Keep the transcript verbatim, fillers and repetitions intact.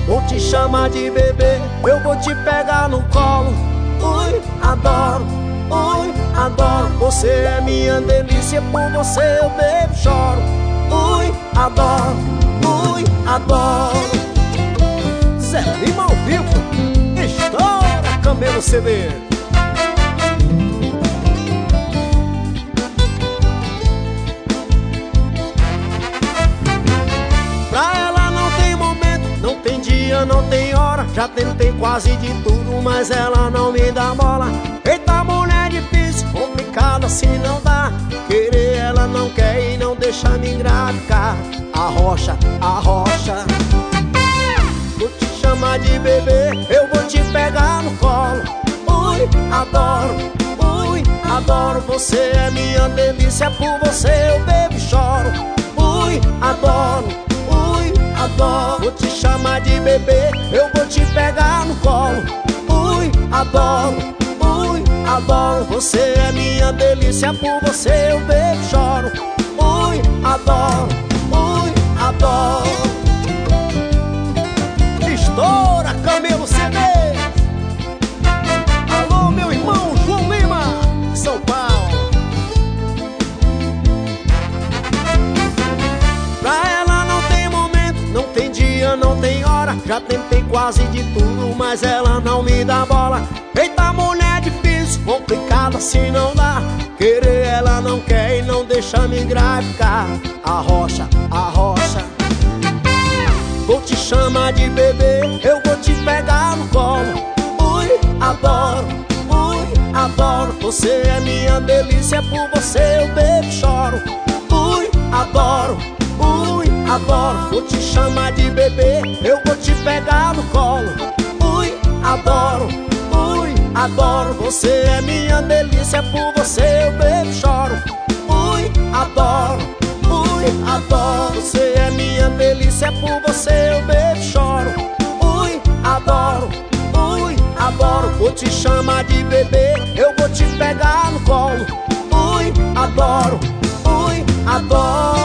vou te chamar de bebê, eu vou te pegar no colo. Ui, adoro, ui, adoro. Você é minha delícia, por você eu bebo, choro. Ui, adoro, ui, adoro. Zé Lima ao vivo, estoura Camelo C D. Pra ela não tem momento, não tem dia, não tem hora. Já tentei quase de tudo, mas ela não me dá bola. Eita, mulher difícil, complicada, assim não dá. Querer ela não quer e não deixa me engravidar. Arrocha, arrocha. Vou te chamar de bebê, eu vou te pegar no colo. Ui, adoro, ui, adoro. Você é minha delícia, por você eu bebo e choro. Ui, adoro, ui, adoro. Vou te chamar de bebê, eu vou te pegar no colo. Ui, adoro, ui, adoro. Você é minha delícia, por você eu bebo e choro. Ui, adoro, ui, adoro. Estoura Camelo C D. Alô, meu irmão João Lima, São Paulo. Pra ela não tem momento, não tem dia, não tem hora. Já tentei quase de tudo, mas ela não me dá bola. Eita, mulher difícil, complicada, assim não dá. Querer ela não quer e não deixa me engravidar. Arrocha, arrocha. Vou te chamar de bebê, eu vou te pegar no colo. Ui, adoro, ui, adoro. Você é minha delícia, por você eu bebo e choro. Ui, adoro, ui, adoro. Vou te chamar de bebê, eu vou te pegar no colo. Ui, adoro, ui, adoro. Você é minha delícia, por você eu bebo e choro. Ui, adoro, ui, adoro. Você é minha delícia, por você eu bebo e choro. Ui, adoro, ui, adoro. Vou te chamar de bebê, eu vou te pegar no colo. Ui, adoro, ui, adoro.